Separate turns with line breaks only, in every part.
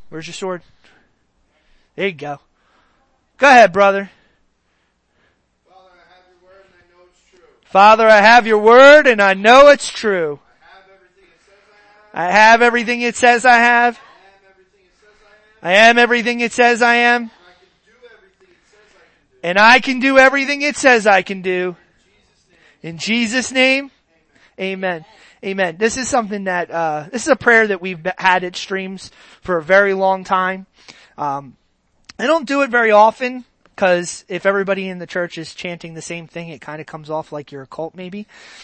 Where's your sword? There you go. Go ahead, brother. Father, I have your word and I know it's true. I have everything it says I have. I am everything it says I am. And I can do everything it says I can do. In Jesus' name, amen. Amen. This is something that, this is a prayer that we've had at Streams for a very long time. I don't do it very often because if everybody in the church is chanting the same thing, it kind of comes off like you're a cult maybe.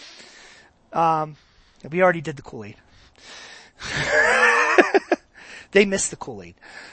We already did the Kool-Aid. They missed the Kool-Aid.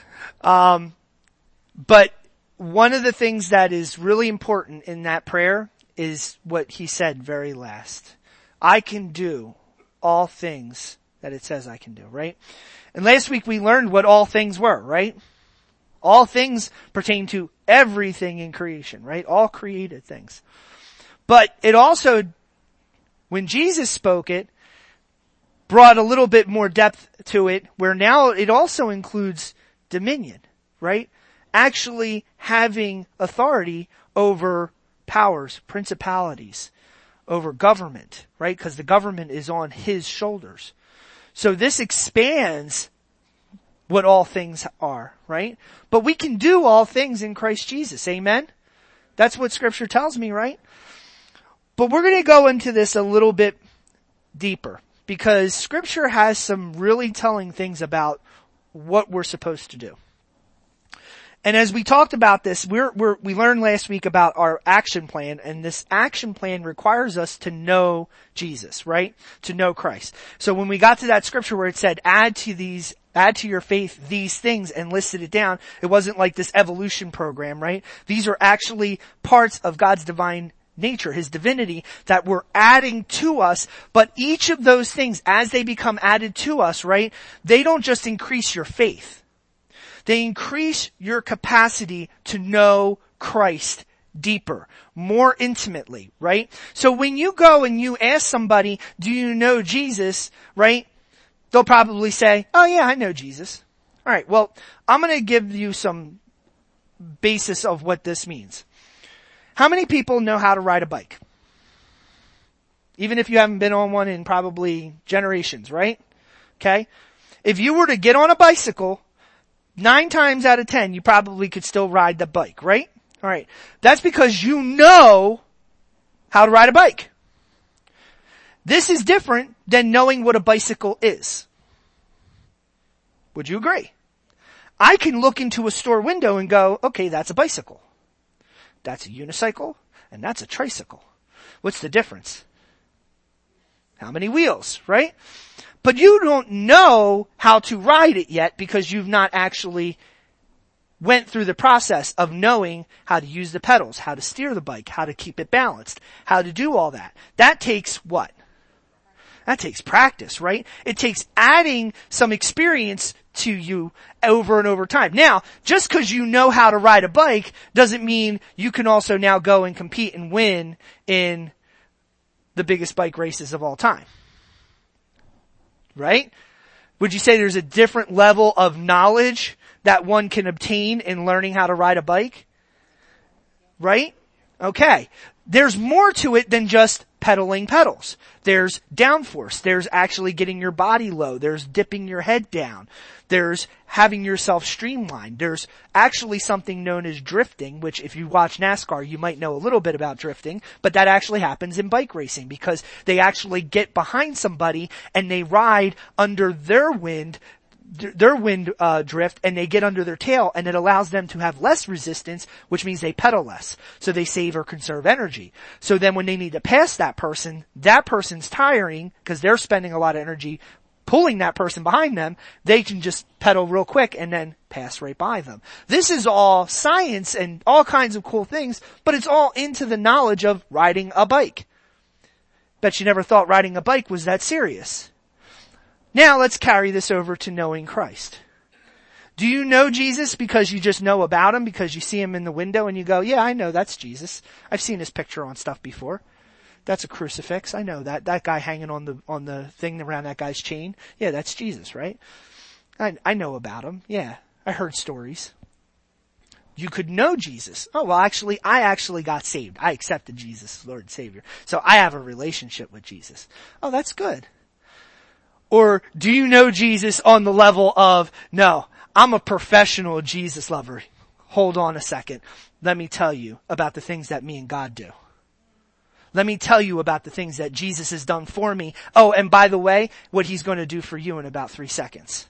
But one of the things that is really important in that prayer is what he said very last. I can do all things that it says I can do, right? And last week we learned what all things were, right? All things pertain to everything in creation, right? All created things. But it also, when Jesus spoke it, brought a little bit more depth to it, where now it also includes dominion, right? Actually having authority over powers, principalities, over government, right? Because the government is on his shoulders. So this expands what all things are, right? But we can do all things in Christ Jesus, amen? That's what scripture tells me, right? But we're going to go into this a little bit deeper, because scripture has some really telling things about what we're supposed to do. And as we talked about this, we learned last week about our action plan, and this action plan requires us to know Jesus, right? To know Christ. So when we got to that scripture where it said, add to your faith these things, and listed it down, it wasn't like this evolution program, right? These are actually parts of God's divine nature, his divinity, that we're adding to us. But each of those things, as they become added to us, right, they don't just increase your faith. They increase your capacity to know Christ deeper, more intimately, right? So when you go and you ask somebody, do you know Jesus, right? They'll probably say, oh yeah, I know Jesus. All right, well, I'm going to give you some basis of what this means. How many people know how to ride a bike? Even if you haven't been on one in probably generations, right? Okay? If you were to get on a bicycle, 9 times out of 10, you probably could still ride the bike, right? All right. That's because you know how to ride a bike. This is different than knowing what a bicycle is. Would you agree? I can look into a store window and go, okay, that's a bicycle. That's a unicycle, and that's a tricycle. What's the difference? How many wheels, right? But you don't know how to ride it yet because you've not actually went through the process of knowing how to use the pedals, how to steer the bike, how to keep it balanced, how to do all that. That takes what? That takes practice, right? It takes adding some experience to you over and over time. Now, just because you know how to ride a bike doesn't mean you can also now go and compete and win in the biggest bike races of all time. Right? Would you say there's a different level of knowledge that one can obtain in learning how to ride a bike? Right? Okay. There's more to it than just pedaling pedals. There's downforce. There's actually getting your body low. There's dipping your head down. There's having yourself streamlined. There's actually something known as drifting, which if you watch NASCAR, you might know a little bit about drifting, but that actually happens in bike racing because they actually get behind somebody and they ride under their wind drift, and they get under their tail, and it allows them to have less resistance, which means they pedal less. So they save or conserve energy. So then when they need to pass that person's tiring because they're spending a lot of energy pulling that person behind them, they can just pedal real quick and then pass right by them. This is all science and all kinds of cool things, but it's all into the knowledge of riding a bike. Bet you never thought riding a bike was that serious. Now let's carry this over to knowing Christ. Do you know Jesus because you just know about him, because you see him in the window and you go, yeah, I know that's Jesus. I've seen his picture on stuff before. That's a crucifix. I know that. That guy hanging on the thing around that guy's chain. Yeah, that's Jesus, right? I know about him. Yeah. I heard stories. You could know Jesus. Oh, well, actually, I actually got saved. I accepted Jesus as Lord and Savior. So I have a relationship with Jesus. Oh, that's good. Or do you know Jesus on the level of, no, I'm a professional Jesus lover. Hold on a second. Let me tell you about the things that me and God do. Let me tell you about the things that Jesus has done for me. Oh, and by the way, what he's going to do for you in about 3 seconds.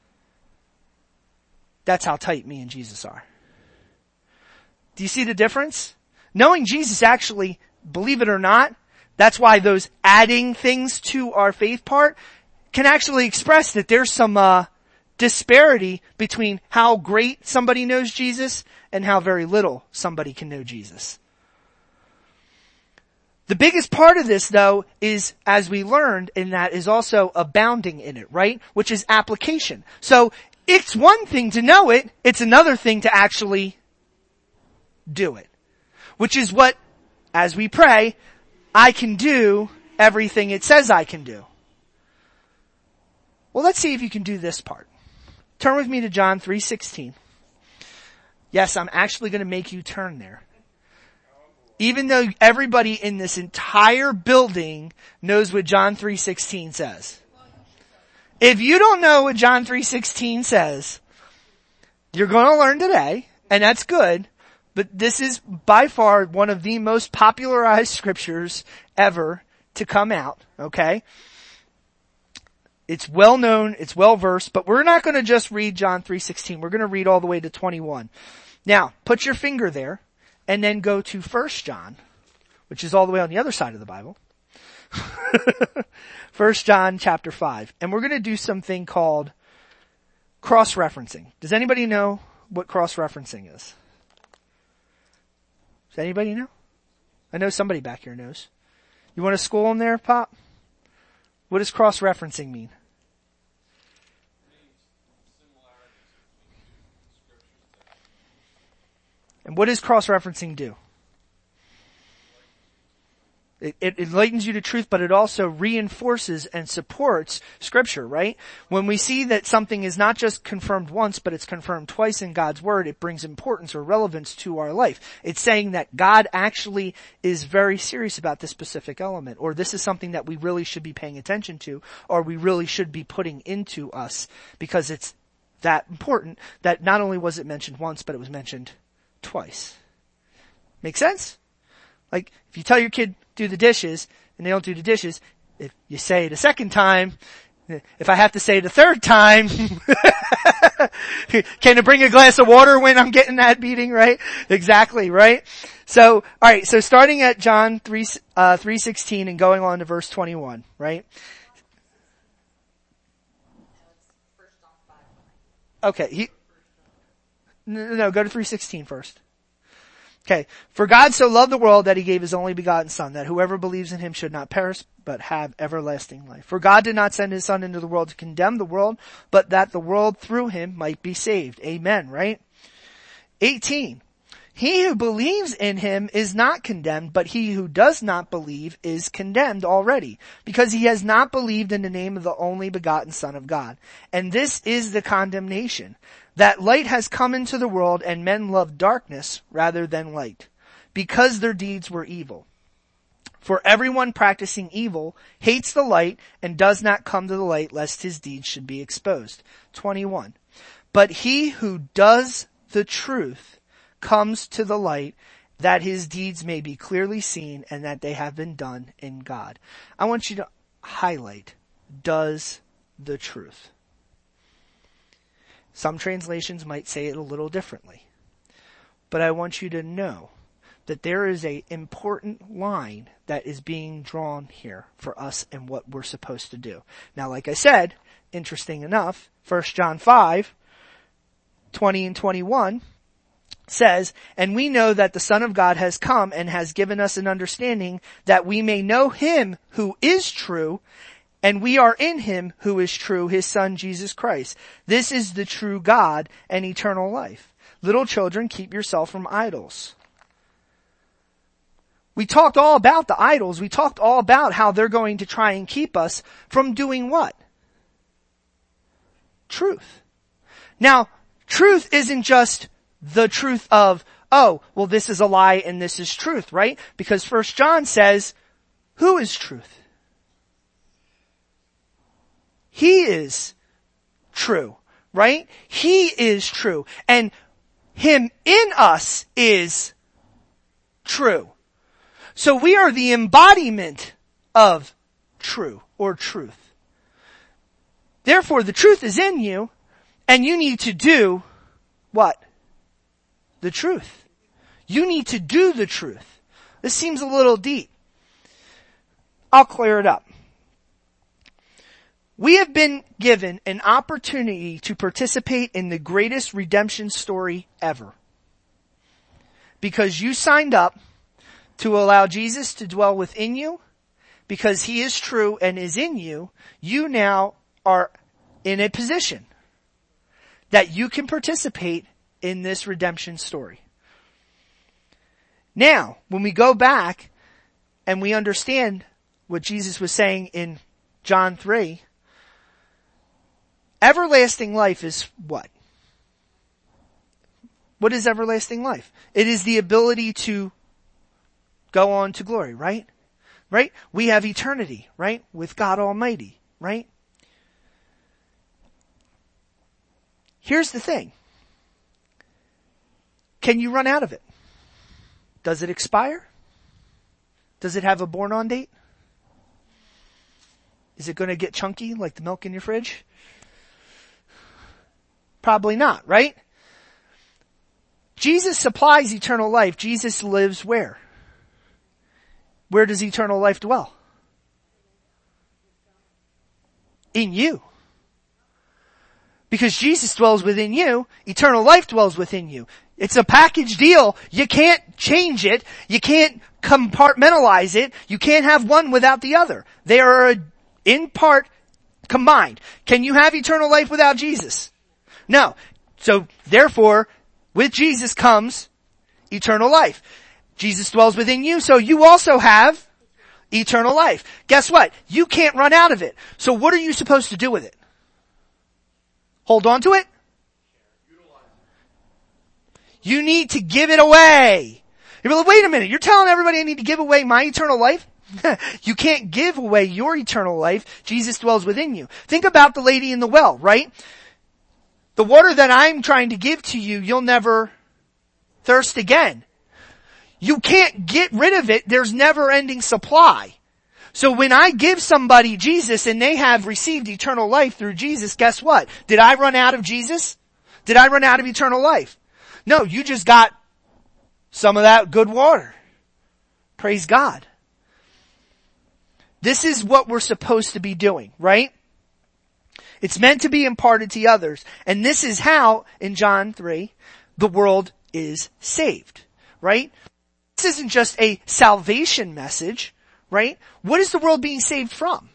That's how tight me and Jesus are. Do you see the difference? Knowing Jesus actually, believe it or not, that's why those adding things to our faith part can actually express that there's some disparity between how great somebody knows Jesus and how very little somebody can know Jesus. The biggest part of this, though, is, as we learned, in that is also abounding in it, right? Which is application. So, it's one thing to know it, it's another thing to actually do it. Which is what, as we pray, I can do everything it says I can do. Well, let's see if you can do this part. Turn with me to John 3:16. Yes, I'm actually going to make you turn there. Even though everybody in this entire building knows what John 3:16 says. If you don't know what John 3:16 says, you're going to learn today, and that's good, but this is by far one of the most popularized scriptures ever to come out, okay? It's well known, it's well versed, but we're not going to just read John 3:16. We're going to read all the way to 21. Now, put your finger there. And then go to 1 John, which is all the way on the other side of the Bible. 1 John chapter 5. And we're going to do something called cross-referencing. Does anybody know what cross-referencing is? Does anybody know? I know somebody back here knows. You want to school them there, Pop? What does cross-referencing mean? And what does cross-referencing do? It enlightens you to truth, but it also reinforces and supports Scripture, right? When we see that something is not just confirmed once, but it's confirmed twice in God's Word, it brings importance or relevance to our life. It's saying that God actually is very serious about this specific element, or this is something that we really should be paying attention to, or we really should be putting into us, because it's that important that not only was it mentioned once, but it was mentioned twice. Make sense? Like, if you tell your kid, do the dishes, and they don't do the dishes, if you say it a second time, if I have to say it a third time, can I bring a glass of water when I'm getting that beating, right? Exactly, right? So, alright, so starting at John 3:16 and going on to verse 21, right? Okay, No, go to 3:16 first. Okay. For God so loved the world that he gave his only begotten Son, that whoever believes in him should not perish, but have everlasting life. For God did not send his Son into the world to condemn the world, but that the world through him might be saved. Amen, right? 18. He who believes in him is not condemned, but he who does not believe is condemned already, because he has not believed in the name of the only begotten Son of God. And this is the condemnation, that light has come into the world, and men love darkness rather than light, because their deeds were evil. For everyone practicing evil hates the light and does not come to the light, lest his deeds should be exposed. 21. But he who does the truth comes to the light, that his deeds may be clearly seen and that they have been done in God. I want you to highlight, does the truth. Some translations might say it a little differently. But I want you to know that there is an important line that is being drawn here for us and what we're supposed to do. Now, like I said, interesting enough, 1 John 5, 20 and 21 says, and we know that the Son of God has come and has given us an understanding that we may know him who is true, and we are in him who is true, his Son Jesus Christ. This is the true God and eternal life. Little children, keep yourself from idols. We talked all about the idols. We talked all about how they're going to try and keep us from doing what? Truth. Now, Truth isn't just the truth of, oh, well, this is a lie and this is truth, right? Because 1 John says, who is truth? He is true, right? He is true. And him in us is true. So we are the embodiment of true or truth. Therefore, the truth is in you, and you need to do what? The truth. You need to do the truth. This seems a little deep. I'll clear it up. We have been given an opportunity to participate in the greatest redemption story ever. Because you signed up to allow Jesus to dwell within you, because he is true and is in you, you now are in a position that you can participate in this redemption story. Now, when we go back and we understand what Jesus was saying in John 3, everlasting life is what? What is everlasting life? It is the ability to go on to glory, right? Right? We have eternity, right? With God Almighty, right? Here's the thing. Can you run out of it? Does it expire? Does it have a born on date? Is it going to get chunky like the milk in your fridge? Probably not, right? Jesus supplies eternal life. Jesus lives where? Where does eternal life dwell? In you. Because Jesus dwells within you, eternal life dwells within you. It's a package deal. You can't change it. You can't compartmentalize it. You can't have one without the other. They are in part combined. Can you have eternal life without Jesus? No. So therefore, with Jesus comes eternal life. Jesus dwells within you, so you also have eternal life. Guess what? You can't run out of it. So what are you supposed to do with it? Hold on to it? You need to give it away. You're like, wait a minute, you're telling everybody I need to give away my eternal life? You can't give away your eternal life. Jesus dwells within you. Think about the lady in the well, right? The water that I'm trying to give to you, you'll never thirst again. You can't get rid of it. There's never ending supply. So when I give somebody Jesus and they have received eternal life through Jesus, guess what? Did I run out of Jesus? Did I run out of eternal life? No, you just got some of that good water. Praise God. This is what we're supposed to be doing, right? It's meant to be imparted to others. And this is how, in John 3, the world is saved, right? This isn't just a salvation message, right? What is the world being saved from?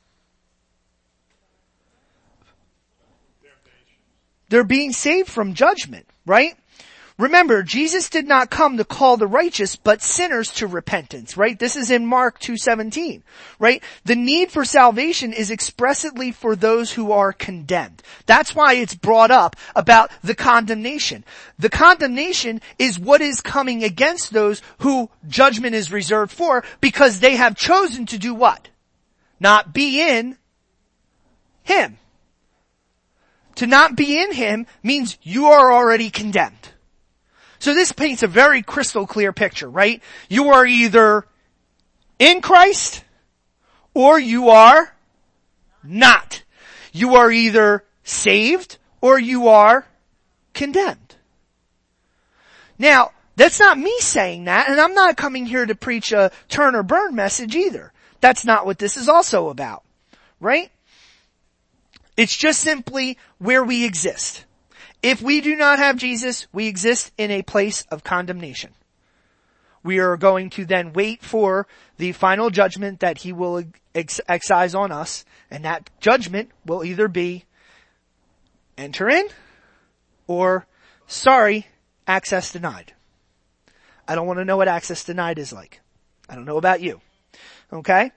They're being saved from judgment, right? Remember, Jesus did not come to call the righteous, but sinners to repentance, right? This is in Mark 2:17, right? The need for salvation is expressly for those who are condemned. That's why it's brought up about the condemnation. The condemnation is what is coming against those who judgment is reserved for, because they have chosen to do what? Not be in Him. To not be in Him means you are already condemned. So this paints a very crystal clear picture, right? You are either in Christ or you are not. You are either saved or you are condemned. Now, that's not me saying that, and I'm not coming here to preach a turn or burn message either. That's not what this is also about, right? It's just simply where we exist. If we do not have Jesus, we exist in a place of condemnation. We are going to then wait for the final judgment that He will exercise on us, and that judgment will either be enter in or sorry, access denied. I don't want to know what access denied is like. I don't know about you. Okay?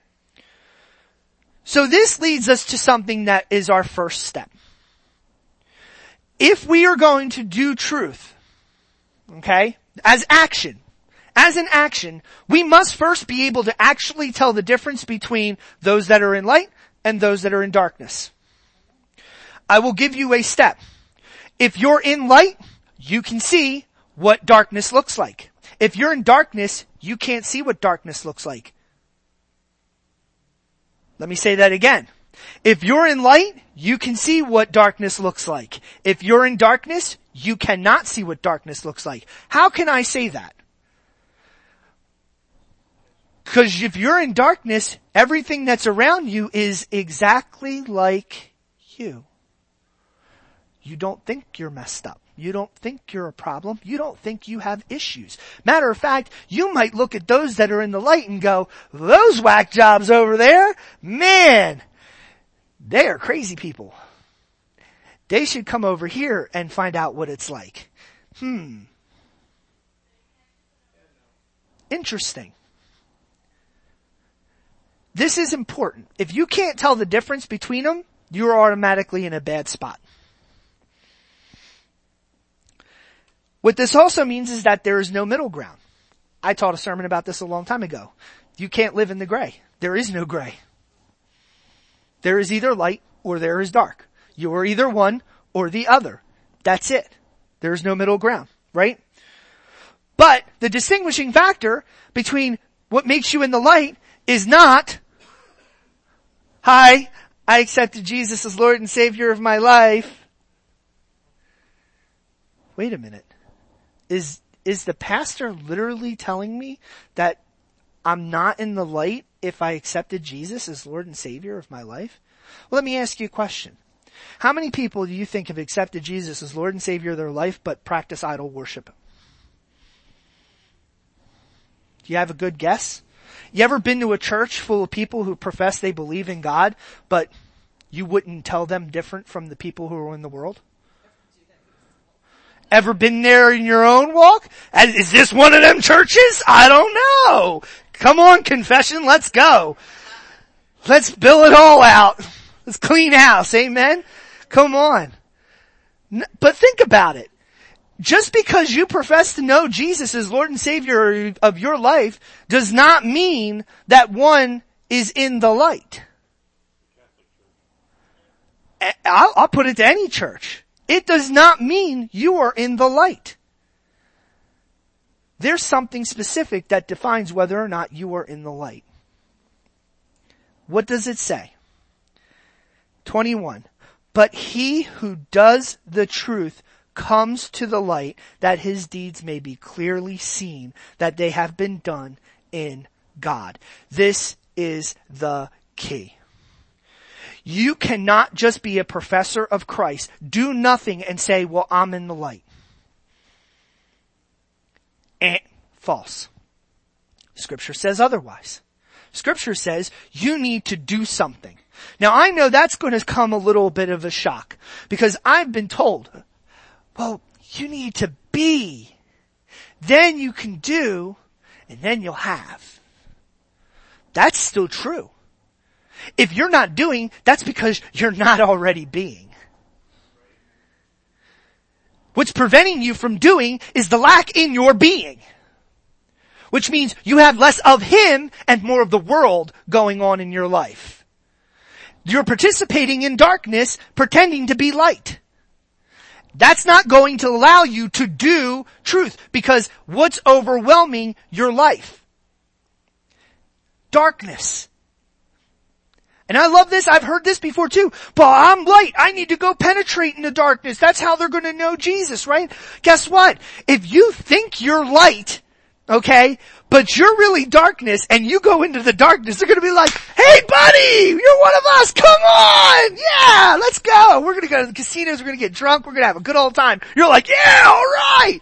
So this leads us to something that is our first step. If we are going to do truth, okay, as an action, we must first be able to actually tell the difference between those that are in light and those that are in darkness. I will give you a step. If you're in light, you can see what darkness looks like. If you're in darkness, you can't see what darkness looks like. Let me say that again. If you're in light, you can see what darkness looks like. If you're in darkness, you cannot see what darkness looks like. How can I say that? Because if you're in darkness, everything that's around you is exactly like you. You don't think you're messed up. You don't think you're a problem. You don't think you have issues. Matter of fact, you might look at those that are in the light and go, those whack jobs over there, man, they are crazy people. They should come over here and find out what it's like. Interesting. This is important. If you can't tell the difference between them, you're automatically in a bad spot. What this also means is that there is no middle ground. I taught a sermon about this a long time ago. You can't live in the gray. There is no gray. There is either light or there is dark. You are either one or the other. That's it. There is no middle ground, right? But the distinguishing factor between what makes you in the light is not, hi, I accepted Jesus as Lord and Savior of my life. Wait a minute. Is the pastor literally telling me that I'm not in the light if I accepted Jesus as Lord and Savior of my life? Well, let me ask you a question. How many people do you think have accepted Jesus as Lord and Savior of their life but practice idol worship? Do you have a good guess? You ever been to a church full of people who profess they believe in God, but you wouldn't tell them different from the people who are in the world? Ever been there in your own walk? Is this one of them churches? I don't know. Come on, confession, let's go. Let's bill it all out. Let's clean house, amen? Come on. But think about it. Just because you profess to know Jesus as Lord and Savior of your life does not mean that one is in the light. I'll put it to any church. It does not mean you are in the light. There's something specific that defines whether or not you are in the light. What does it say? 21. But he who does the truth comes to the light, that his deeds may be clearly seen, that they have been done in God. This is the key. You cannot just be a professor of Christ, do nothing and say, well, I'm in the light. False. Scripture says otherwise. Scripture says you need to do something. Now I know that's going to come a little bit of a shock because I've been told, well, you need to be, then you can do, and then you'll have. That's still true. If you're not doing, that's because you're not already being. What's preventing you from doing is the lack in your being. Which means you have less of him and more of the world going on in your life. You're participating in darkness, pretending to be light. That's not going to allow you to do truth, because what's overwhelming your life? Darkness. And I love this. I've heard this before too. But I'm light. I need to go penetrate in the darkness. That's how they're going to know Jesus, right? Guess what? If you think you're light, okay, but you're really darkness and you go into the darkness, they're going to be like, hey buddy, you're one of us. Come on. Yeah, let's go. We're going to go to the casinos. We're going to get drunk. We're going to have a good old time. You're like, yeah, all right.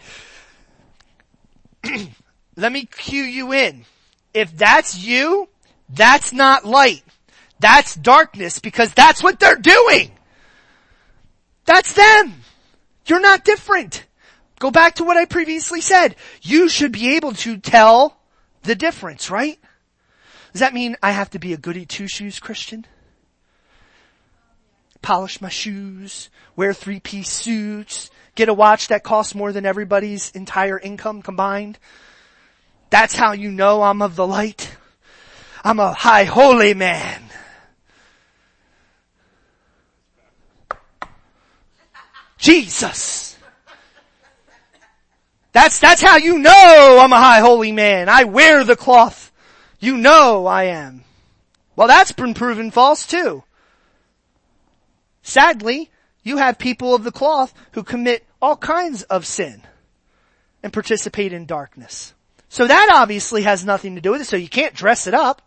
Let me cue you in. If that's you, that's not light. That's darkness, because that's what they're doing. That's them. You're not different. Go back to what I previously said. You should be able to tell the difference, right? Does that mean I have to be a goody two-shoes Christian? polish my shoes, wear 3-piece suits, get a watch that costs more than everybody's entire income combined. That's how you know I'm of the light. I'm a high holy man. Jesus. That's how you know I'm a high holy man. I wear the cloth. You know I am. Well, that's been proven false too. Sadly, you have people of the cloth who commit all kinds of sin and participate in darkness. So that obviously has nothing to do with it, so you can't dress it up.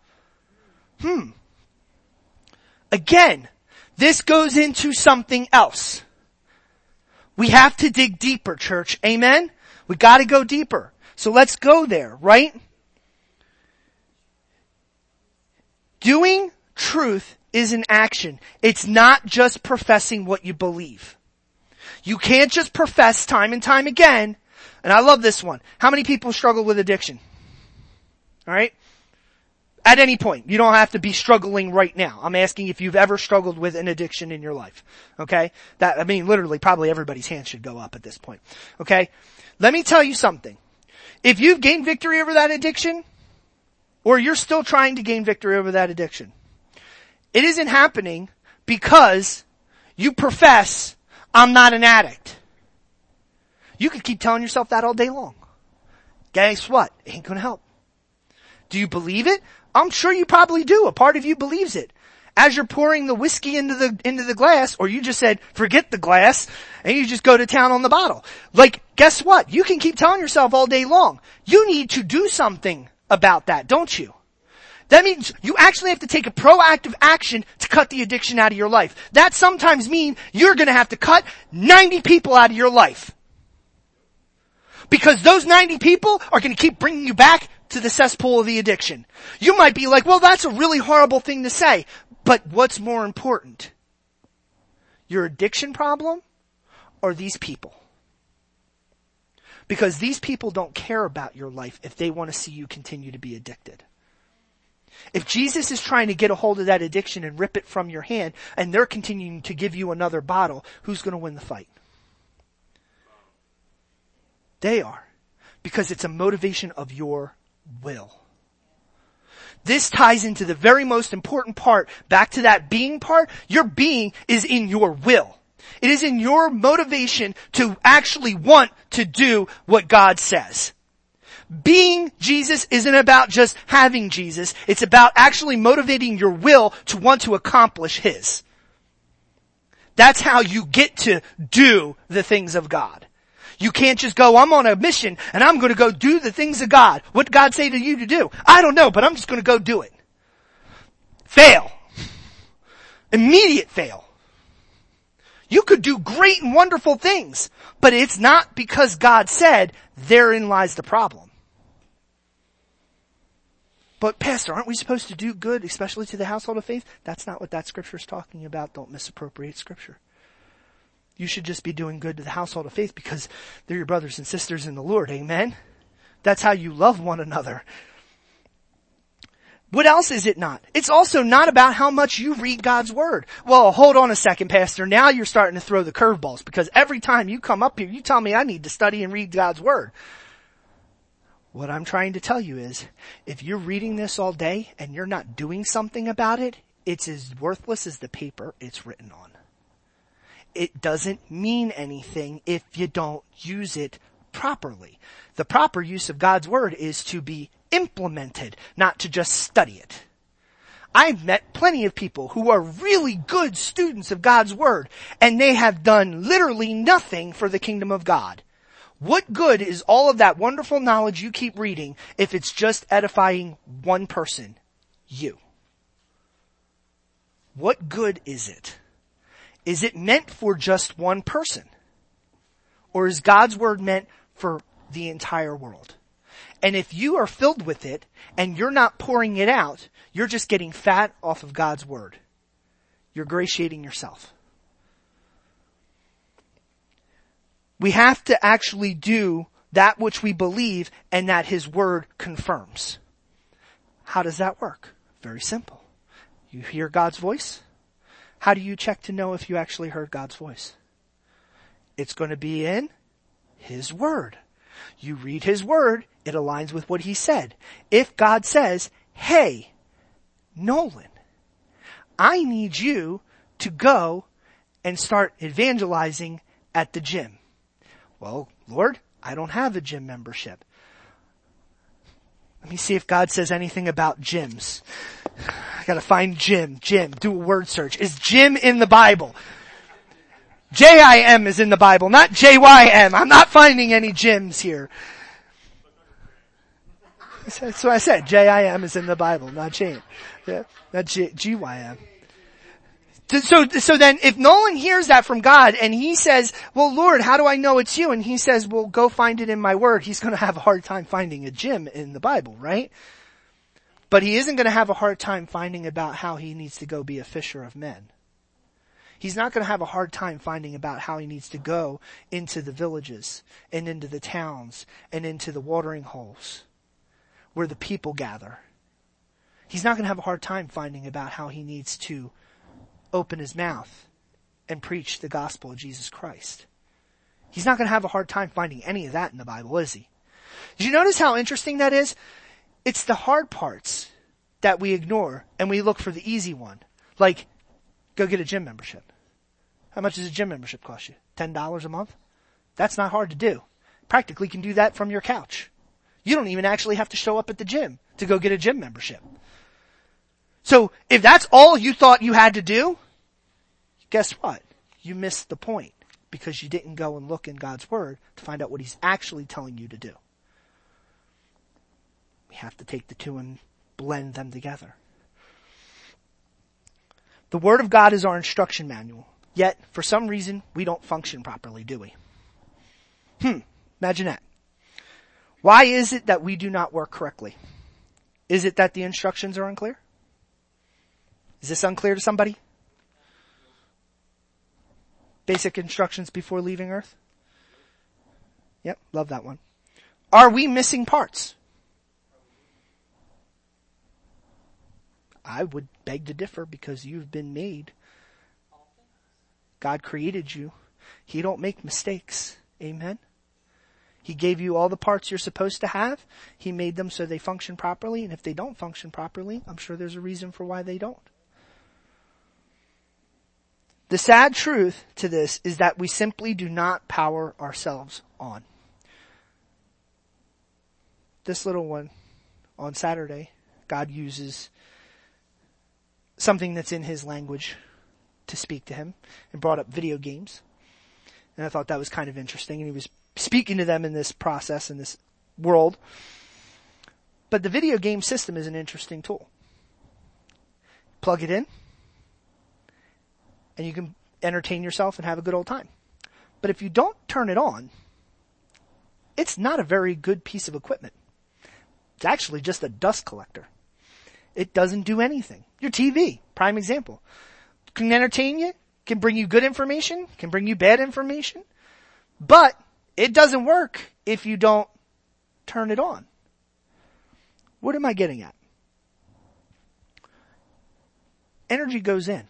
Again, this goes into something else. We have to dig deeper, church. Amen? We gotta go deeper. So let's go there, right? Doing truth is an action. It's not just professing what you believe. You can't just profess time and time again. And I love this one. How many people struggle with addiction? Alright? At any point. You don't have to be struggling right now. I'm asking if you've ever struggled with an addiction in your life. Okay? Literally, probably everybody's hand should go up at this point. Okay? Let me tell you something. If you've gained victory over that addiction, or you're still trying to gain victory over that addiction, it isn't happening because you profess, I'm not an addict. You could keep telling yourself that all day long. Guess what? It ain't gonna help. Do you believe it? I'm sure you probably do. A part of you believes it. As you're pouring the whiskey into the glass, or you just said, forget the glass, and you just go to town on the bottle. Guess what? You can keep telling yourself all day long. You need to do something about that, don't you? That means you actually have to take a proactive action to cut the addiction out of your life. That sometimes means you're gonna have to cut 90 people out of your life. Because those 90 people are gonna keep bringing you back to the cesspool of the addiction. You might be like, well, that's a really horrible thing to say. But what's more important? Your addiction problem or these people? Because these people don't care about your life if they want to see you continue to be addicted. If Jesus is trying to get a hold of that addiction and rip it from your hand, and they're continuing to give you another bottle, who's going to win the fight? They are. Because it's a motivation of your will. This ties into the very most important part, back to that being part. Your being is in your will. It is in your motivation to actually want to do what God says. Being Jesus isn't about just having Jesus. It's about actually motivating your will to want to accomplish His. That's how you get to do the things of God. You can't just go, I'm on a mission and I'm going to go do the things of God. What did God say to you to do? I don't know, but I'm just going to go do it. Fail. Immediate fail. You could do great and wonderful things, but it's not because God said, therein lies the problem. But Pastor, aren't we supposed to do good, especially to the household of faith? That's not what that scripture is talking about. Don't misappropriate scripture. You should just be doing good to the household of faith because they're your brothers and sisters in the Lord. Amen? That's how you love one another. What else is it not? It's also not about how much you read God's Word. Well, hold on a second, Pastor. Now you're starting to throw the curveballs because every time you come up here, you tell me I need to study and read God's Word. What I'm trying to tell you is, if you're reading this all day and you're not doing something about it, it's as worthless as the paper it's written on. It doesn't mean anything if you don't use it properly. The proper use of God's Word is to be implemented, not to just study it. I've met plenty of people who are really good students of God's Word, and they have done literally nothing for the kingdom of God. What good is all of that wonderful knowledge you keep reading if it's just edifying one person? You. What good is it? Is it meant for just one person? Or is God's Word meant for the entire world? And if you are filled with it and you're not pouring it out, you're just getting fat off of God's Word. You're gratiating yourself. We have to actually do that which we believe and that His Word confirms. How does that work? Very simple. You hear God's voice. How do you check to know if you actually heard God's voice? It's going to be in His Word. You read His Word, it aligns with what He said. If God says, hey, Nolan, I need you to go and start evangelizing at the gym. Well, Lord, I don't have a gym membership. Let me see if God says anything about gyms. I gotta find gym, do a word search. Is gym in the Bible? J-I-M is in the Bible, not J-Y-M. I'm not finding any gyms here. That's what I said. J-I-M is in the Bible, not J. Yeah, not G-Y-M. So then if Nolan hears that from God and he says, well, Lord, how do I know it's you? And he says, well, go find it in my word. He's going to have a hard time finding a gym in the Bible, right? But he isn't going to have a hard time finding about how he needs to go be a fisher of men. He's not going to have a hard time finding about how he needs to go into the villages and into the towns and into the watering holes where the people gather. He's not going to have a hard time finding about how he needs to open his mouth and preach the gospel of Jesus Christ. He's not going to have a hard time finding any of that in the Bible, is he? Did you notice how interesting that is? It's the hard parts that we ignore and we look for the easy one. Like, go get a gym membership. How much does a gym membership cost you? $10 a month? That's not hard to do. Practically can do that from your couch. You don't even actually have to show up at the gym to go get a gym membership. So if that's all you thought you had to do, guess what? You missed the point because you didn't go and look in God's Word to find out what He's actually telling you to do. We have to take the two and blend them together. The Word of God is our instruction manual. Yet, for some reason, we don't function properly, do we? Imagine that. Why is it that we do not work correctly? Is it that the instructions are unclear? Is this unclear to somebody? Basic instructions before leaving Earth? Yep, love that one. Are we missing parts? I would beg to differ because you've been made. God created you. He don't make mistakes. Amen? He gave you all the parts you're supposed to have. He made them so they function properly. And if they don't function properly, I'm sure there's a reason for why they don't. The sad truth to this is that we simply do not power ourselves on. This little one on Saturday, God uses something that's in his language to speak to him and brought up video games. And I thought that was kind of interesting. And he was speaking to them in this process, in this world. But the video game system is an interesting tool. Plug it in, and you can entertain yourself and have a good old time. But if you don't turn it on, it's not a very good piece of equipment. It's actually just a dust collector. It doesn't do anything. Your TV, prime example. Can entertain you, can bring you good information, can bring you bad information, but it doesn't work if you don't turn it on. What am I getting at? Energy goes in.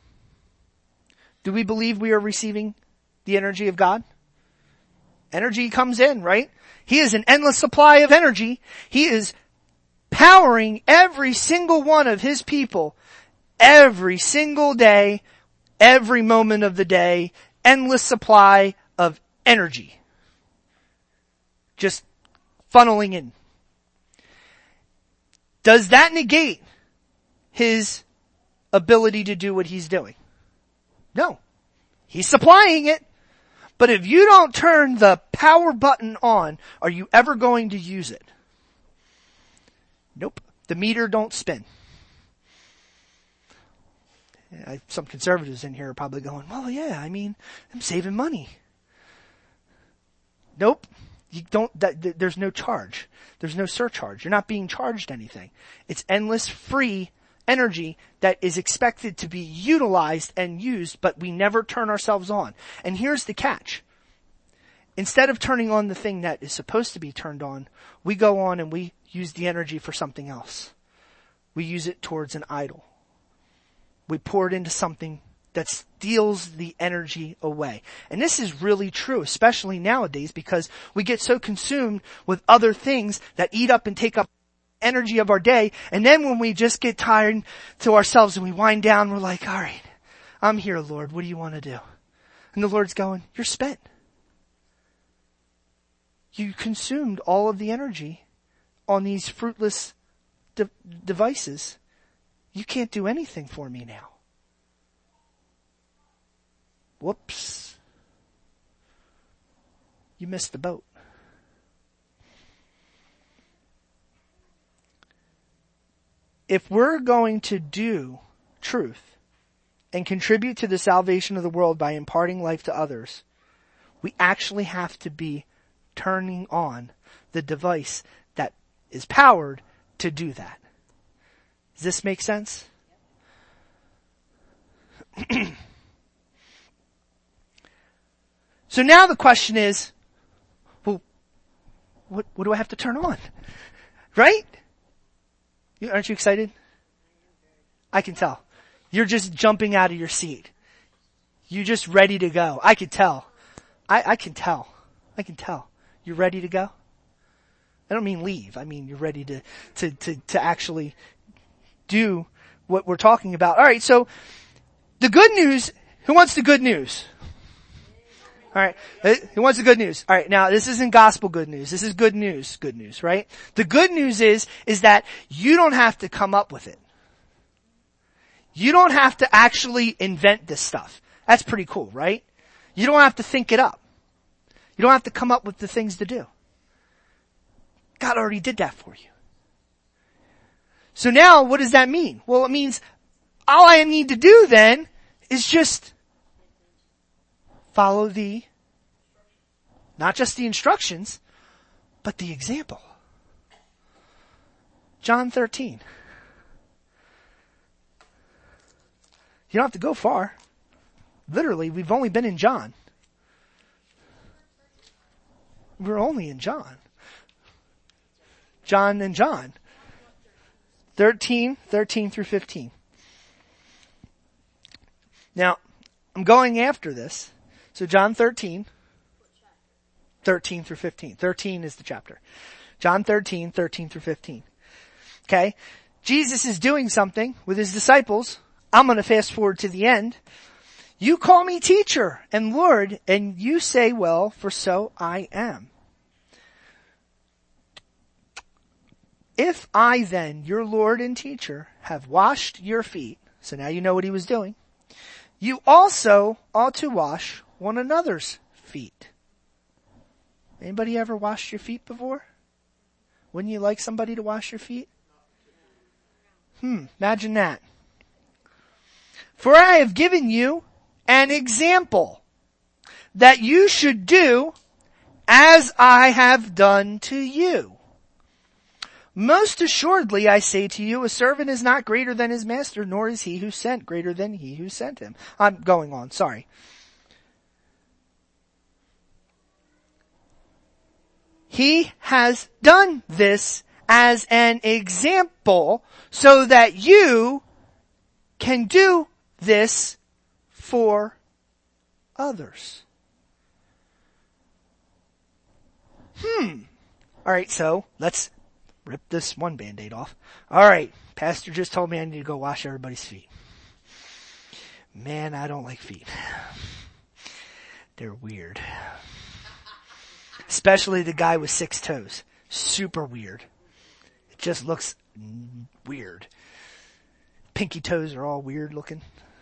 Do we believe we are receiving the energy of God? Energy comes in, right? He is an endless supply of energy. He is powering every single one of His people every single day, every moment of the day, endless supply of energy. Just funneling in. Does that negate His ability to do what He's doing? No. He's supplying it. But if you don't turn the power button on, are you ever going to use it? Nope. The meter don't spin. Some conservatives in here are probably going, well, yeah, I mean, I'm saving money. Nope. You don't, there's no charge. There's no surcharge. You're not being charged anything. It's endless free energy that is expected to be utilized and used, but we never turn ourselves on. And here's the catch. Instead of turning on the thing that is supposed to be turned on, we go on and we use the energy for something else. We use it towards an idol. We pour it into something that steals the energy away. And this is really true, especially nowadays, because we get so consumed with other things that eat up and take up energy of our day. And then when we just get tired to ourselves and we wind down, we're like, all right, I'm here, Lord. What do you want to do? And the Lord's going, you're spent. You consumed all of the energy on these fruitless devices. You can't do anything for me now. Whoops. You missed the boat. If we're going to do truth and contribute to the salvation of the world by imparting life to others, we actually have to be turning on the device that is powered to do that. Does this make sense? So now the question is, well, what do I have to turn on? Right? Aren't you excited? I can tell. You're just jumping out of your seat. You're just ready to go. I can tell. I can tell. I can tell. You're ready to go? I don't mean leave. I mean you're ready to actually do what we're talking about. All right, so the good news, who wants the good news? All right, who wants the good news? All right, now this isn't gospel good news. This is good news, right? The good news is that you don't have to come up with it. You don't have to actually invent this stuff. That's pretty cool, right? You don't have to think it up. You don't have to come up with the things to do. God already did that for you. So now, what does that mean? Well, it means all I need to do then is just follow not just the instructions, but the example. John 13. You don't have to go far. Literally, we've only been in John. We're only in John. John and John. 13 through 15. Now, I'm going after this. So John 13 through 15. 13 is the chapter. John 13 through 15. Okay? Jesus is doing something with his disciples. I'm going to fast forward to the end. You call me teacher and Lord, and you say, well, for so I am. If I then, your Lord and teacher, have washed your feet, so now you know what he was doing, you also ought to wash one another's feet. Anybody ever washed your feet before? Wouldn't you like somebody to wash your feet? Imagine that. For I have given you an example that you should do as I have done to you. Most assuredly, I say to you, a servant is not greater than his master, nor is he who sent greater than he who sent him. I'm going on, sorry. He has done this as an example so that you can do this for others. All right, so let's rip this one Band-Aid off. All right, Pastor just told me I need to go wash everybody's feet. Man, I don't like feet. They're weird. Especially the guy with 6 toes. Super weird. It just looks weird. Pinky toes are all weird looking.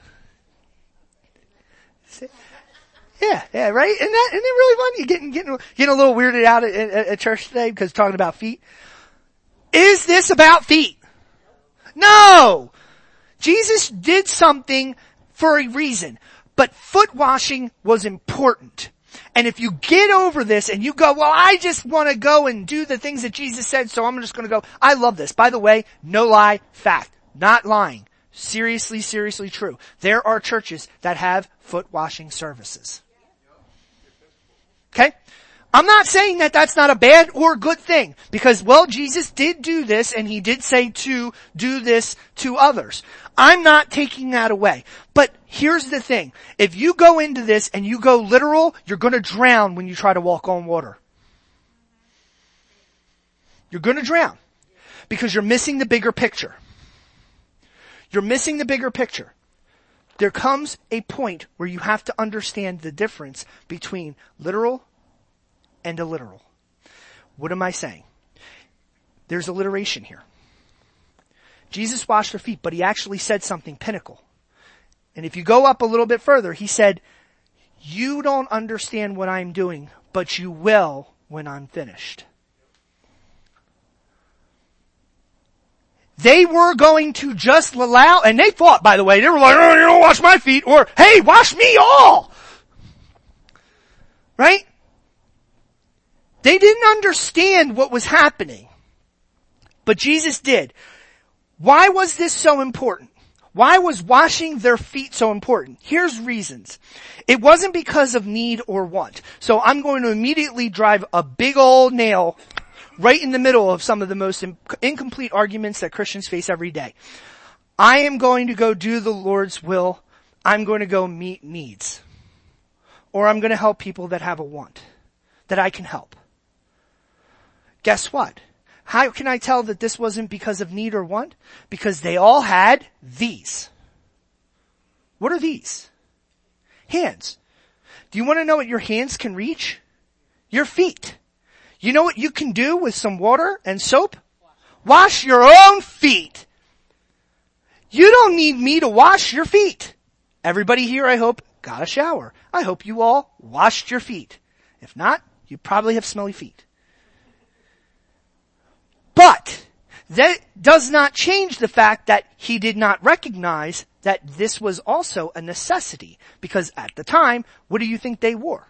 Yeah, right? Isn't it really fun? You getting a little weirded out at church today because talking about feet? Is this about feet? No! Jesus did something for a reason, but foot washing was important. And if you get over this and you go, well, I just want to go and do the things that Jesus said, so I'm just going to go. I love this. By the way, no lie, fact, not lying. Seriously true. There are churches that have foot washing services. Okay? I'm not saying that that's not a bad or good thing, because, well, Jesus did do this and he did say to do this to others. I'm not taking that away. But here's the thing. If you go into this and you go literal, you're going to drown when you try to walk on water. You're going to drown because you're missing the bigger picture. You're missing the bigger picture. There comes a point where you have to understand the difference between literal and illiteral. What am I saying? There's alliteration here. Jesus washed their feet, but he actually said something pinnacle. And if you go up a little bit further, he said, you don't understand what I'm doing, but you will when I'm finished. They were going to just allow, and they thought, by the way, they were like, oh, you don't wash my feet, or, hey, wash me all! Right? They didn't understand what was happening. But Jesus did. Why was this so important? Why was washing their feet so important? Here's reasons. It wasn't because of need or want. So I'm going to immediately drive a big old nail right in the middle of some of the most incomplete arguments that Christians face every day. I am going to go do the Lord's will. I'm going to go meet needs. Or I'm going to help people that have a want that I can help. Guess what? How can I tell that this wasn't because of need or want? Because they all had these. What are these? Hands. Do you want to know what your hands can reach? Your feet. You know what you can do with some water and soap? Wash your own feet. You don't need me to wash your feet. Everybody here, I hope, got a shower. I hope you all washed your feet. If not, you probably have smelly feet. But that does not change the fact that he did not recognize that this was also a necessity. Because at the time, what do you think they wore?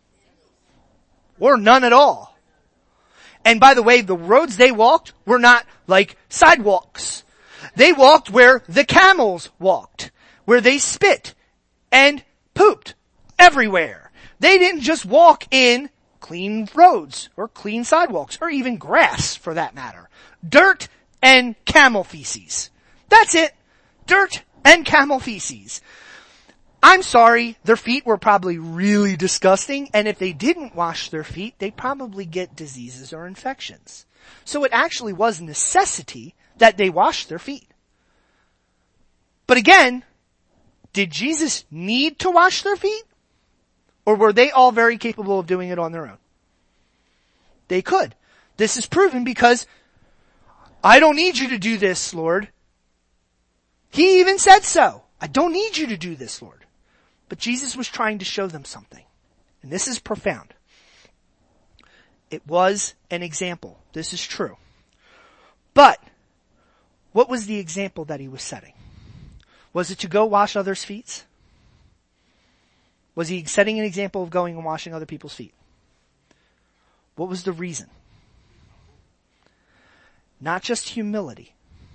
Or none at all. And by the way, the roads they walked were not like sidewalks. They walked where the camels walked, where they spit and pooped everywhere. They didn't just walk in clean roads or clean sidewalks or even grass for that matter. Dirt and camel feces. That's it. Dirt and camel feces. I'm sorry, their feet were probably really disgusting, and if they didn't wash their feet, they'd probably get diseases or infections. So it actually was a necessity that they wash their feet. But again, did Jesus need to wash their feet? Or were they all very capable of doing it on their own? They could. This is proven because I don't need you to do this, Lord. He even said so. I don't need you to do this, Lord. But Jesus was trying to show them something. And this is profound. It was an example. This is true. But what was the example that he was setting? Was it to go wash others' feet? Was he setting an example of going and washing other people's feet? What was the reason? Not just humility,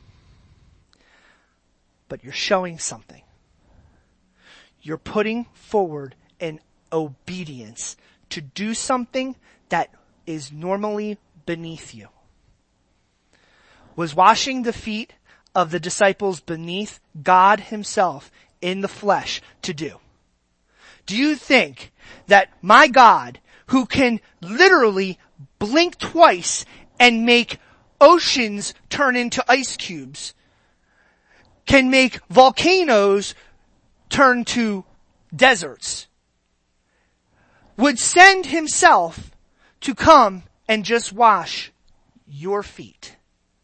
but you're showing something. You're putting forward an obedience to do something that is normally beneath you. Was washing the feet of the disciples beneath God himself in the flesh to do? Do you think that my God, who can literally blink twice and make oceans turn into ice cubes, can make volcanoes turn to deserts, would send himself to come and just wash your feet?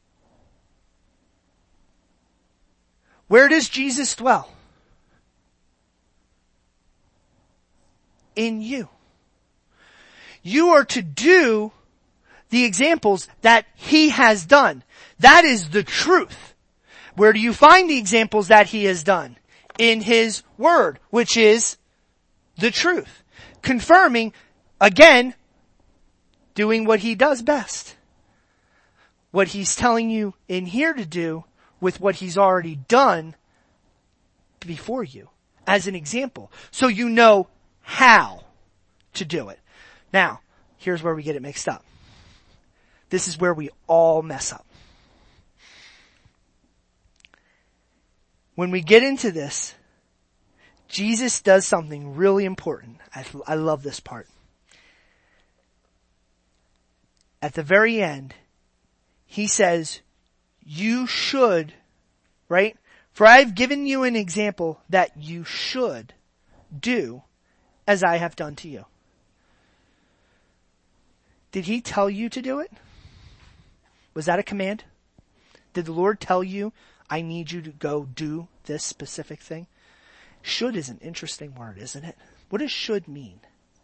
Where does Jesus dwell? In you. You are to do the examples that he has done. That is the truth. Where do you find the examples that he has done? In his word, which is the truth. Confirming, again, doing what he does best. What he's telling you in here to do with what he's already done before you as an example. So you know how to do it. Now, here's where we get it mixed up. This is where we all mess up. when we get into this, Jesus does something really important. I love this part. At the very end, he says, you should, right? For I have given you an example that you should do as I have done to you. Did he tell you to do it? Was that a command? Did the Lord tell you, I need you to go do this specific thing? Should is an interesting word, isn't it? What does should mean?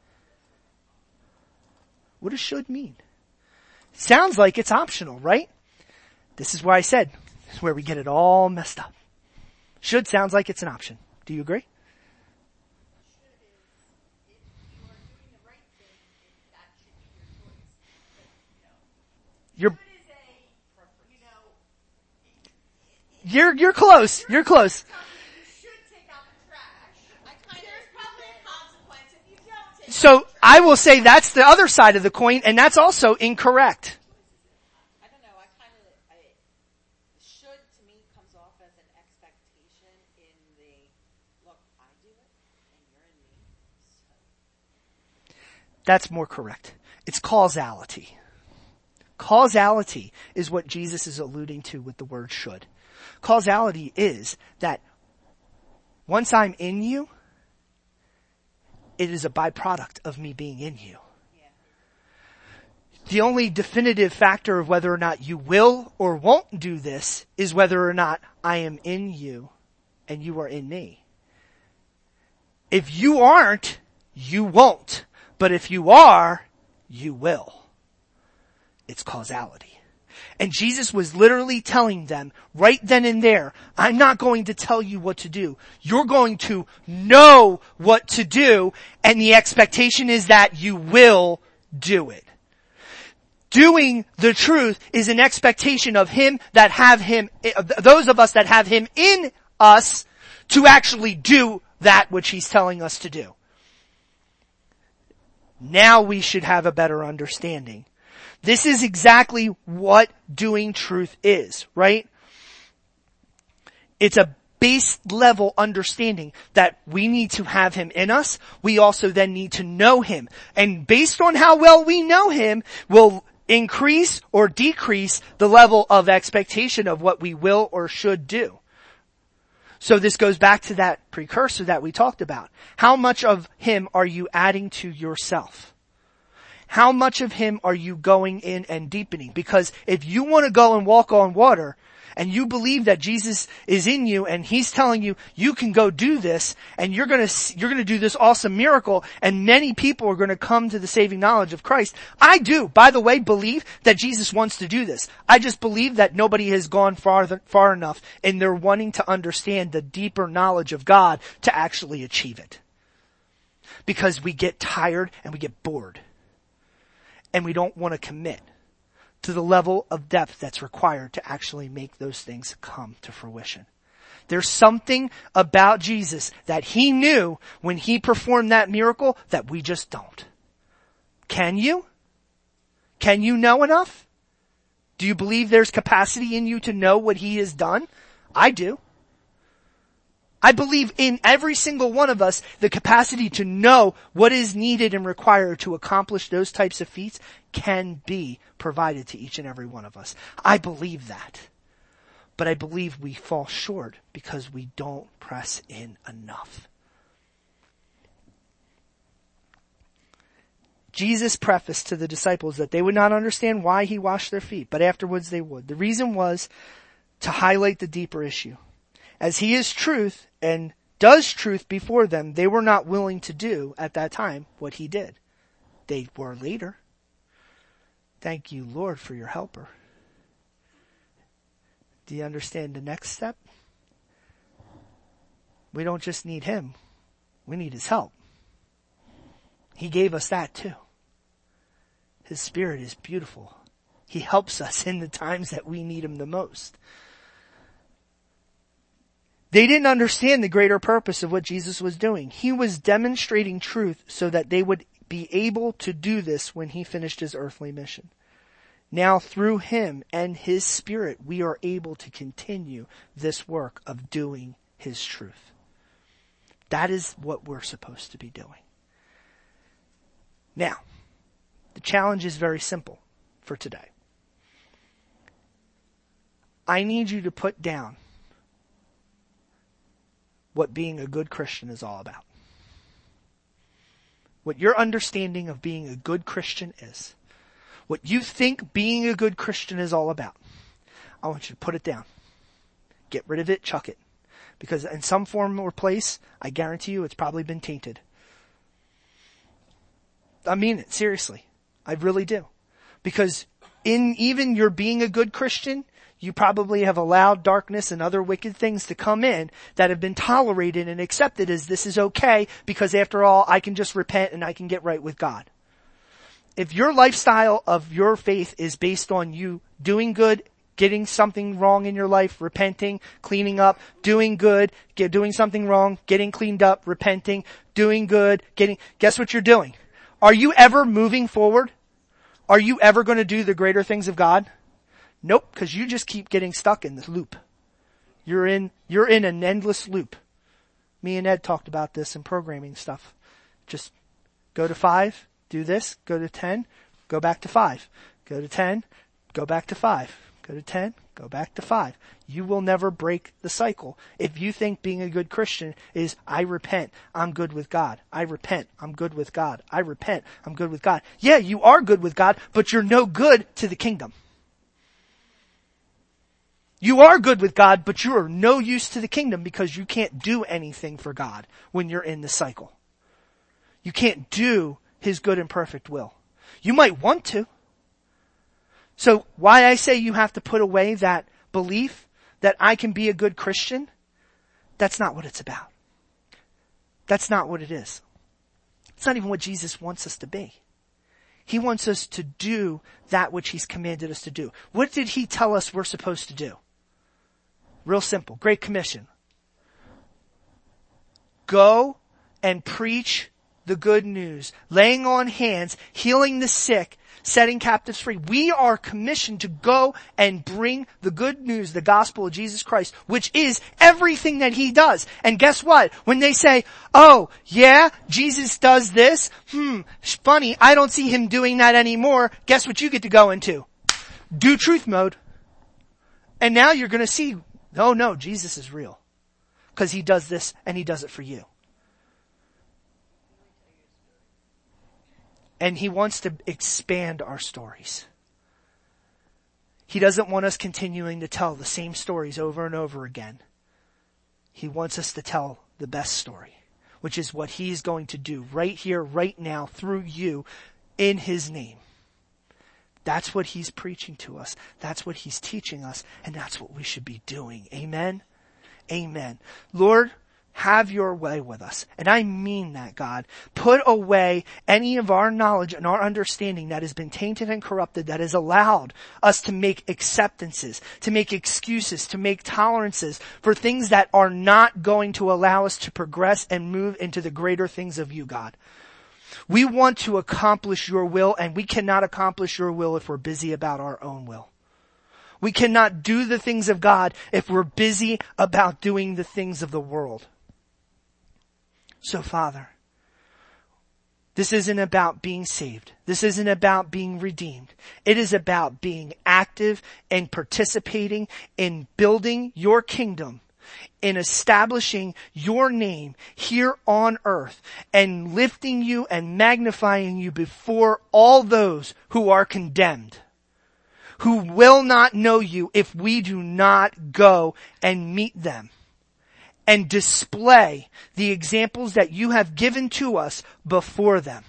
What does should mean? Sounds like it's optional, right? This is why I said, this is where we get it all messed up. Should sounds like it's an option. Do you agree? You're close. You're close. So I will say that's the other side of the coin, and that's also incorrect.
I don't know. Should to me comes off as an expectation in the, look, I do it and you're in me. So.
That's more correct. It's causality. Causality is what Jesus is alluding to with the word should. Causality is that once I'm in you, it is a byproduct of me being in you. Yeah. The only definitive factor of whether or not you will or won't do this is whether or not I am in you and you are in me. If you aren't, you won't. But if you are, you will. It's causality. And Jesus was literally telling them right then and there, I'm not going to tell you what to do. You're going to know what to do, and the expectation is that you will do it. Doing the truth is an expectation of him that have him, those of us that have him in us to actually do that which he's telling us to do. Now we should have a better understanding. This is exactly what doing truth is, right? It's a base level understanding that we need to have him in us. We also then need to know him. And based on how well we know him, will increase or decrease the level of expectation of what we will or should do. So this goes back to that precursor that we talked about. How much of him are you adding to yourself? How much of him are you going in and deepening? Because if you want to go and walk on water and you believe that Jesus is in you and he's telling you you can go do this and you're going to do this awesome miracle and many people are going to come to the saving knowledge of Christ. I do, by the way, believe that Jesus wants to do this. I just believe that nobody has gone far enough in their wanting to understand the deeper knowledge of God to actually achieve it. Because we get tired and we get bored. And we don't want to commit to the level of depth that's required to actually make those things come to fruition. There's something about Jesus that he knew when he performed that miracle that we just don't. Can you? Can you know enough? Do you believe there's capacity in you to know what he has done? I do. I believe in every single one of us the capacity to know what is needed and required to accomplish those types of feats can be provided to each and every one of us. I believe that. But I believe we fall short because we don't press in enough. Jesus prefaced to the disciples that they would not understand why he washed their feet, but afterwards they would. The reason was to highlight the deeper issue. As he is truth and does truth before them, they were not willing to do at that time what he did. They were later. Thank you, Lord, for your helper. Do you understand the next step? We don't just need him. We need his help. He gave us that too. His Spirit is beautiful. He helps us in the times that we need him the most. They didn't understand the greater purpose of what Jesus was doing. He was demonstrating truth so that they would be able to do this when he finished his earthly mission. Now through him and his Spirit, we are able to continue this work of doing his truth. That is what we're supposed to be doing. Now, the challenge is very simple for today. I need you to put down what being a good Christian is all about. What your understanding of being a good Christian is. What you think being a good Christian is all about. I want you to put it down. Get rid of it, chuck it. Because in some form or place, I guarantee you it's probably been tainted. I mean it, seriously. I really do. Because in even your being a good Christian, you probably have allowed darkness and other wicked things to come in that have been tolerated and accepted as this is okay because after all, I can just repent and I can get right with God. If your lifestyle of your faith is based on you doing good, getting something wrong in your life, repenting, cleaning up, doing good, doing something wrong, getting cleaned up, repenting, doing good, guess what you're doing? Are you ever moving forward? Are you ever going to do the greater things of God? Nope, because you just keep getting stuck in this loop. You're in an endless loop. Me and Ed talked about this in programming stuff. Just go to 5, do this, go to 10, go back to 5. Go to 10, go back to 5. Go to 10, go back to 5. You will never break the cycle. If you think being a good Christian is, I repent, I'm good with God. I repent, I'm good with God. I repent, I'm good with God. Yeah, you are good with God, but you're no good to the kingdom. You are good with God, but you are no use to the kingdom because you can't do anything for God when you're in the cycle. You can't do his good and perfect will. You might want to. So why I say you have to put away that belief that I can be a good Christian, that's not what it's about. That's not what it is. It's not even what Jesus wants us to be. He wants us to do that which he's commanded us to do. What did he tell us we're supposed to do? Real simple. Great Commission. Go and preach the good news. Laying on hands, healing the sick, setting captives free. We are commissioned to go and bring the good news, the gospel of Jesus Christ, which is everything that he does. And guess what? When they say, oh, yeah, Jesus does this. Funny, I don't see him doing that anymore. Guess what you get to go into? Do truth mode. And now you're going to see, oh no, Jesus is real. Because he does this and he does it for you. And he wants to expand our stories. He doesn't want us continuing to tell the same stories over and over again. He wants us to tell the best story, which is what he's going to do right here, right now, through you, in his name. That's what he's preaching to us. That's what he's teaching us. And that's what we should be doing. Amen? Amen. Lord, have your way with us. And I mean that, God. Put away any of our knowledge and our understanding that has been tainted and corrupted, that has allowed us to make acceptances, to make excuses, to make tolerances for things that are not going to allow us to progress and move into the greater things of you, God. We want to accomplish your will, and we cannot accomplish your will if we're busy about our own will. We cannot do the things of God if we're busy about doing the things of the world. So, Father, this isn't about being saved. This isn't about being redeemed. It is about being active and participating in building your kingdom, in establishing your name here on earth, and lifting you and magnifying you before all those who are condemned, who will not know you if we do not go and meet them and display the examples that you have given to us before them.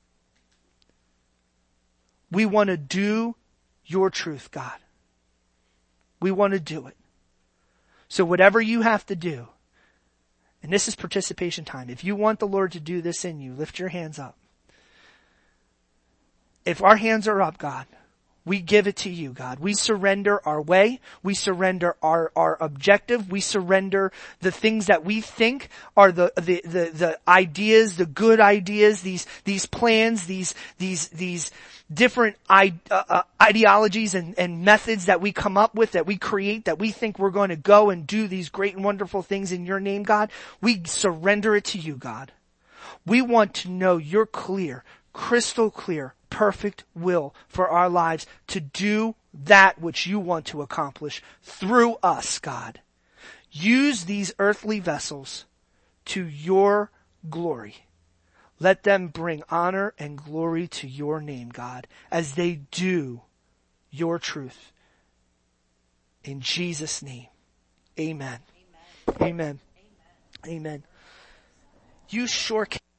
We want to do your truth, God. We want to do it. So whatever you have to do, and this is participation time. If you want the Lord to do this in you, lift your hands up. If our hands are up, God, We give it to you, God. We surrender our way. We surrender our objective. We surrender the things that we think are the ideas, the good ideas, these plans, these different ideologies and methods that we come up with, that we create, that we think we're going to go and do these great and wonderful things in your name, God. We surrender it to you, God. We want to know your clear, crystal clear, perfect will for our lives to do that which you want to accomplish through us, God. Use these earthly vessels to your glory. Let them bring honor and glory to your name, God, as they do your truth. In Jesus' name, amen. Amen. Amen. Amen. You sure can.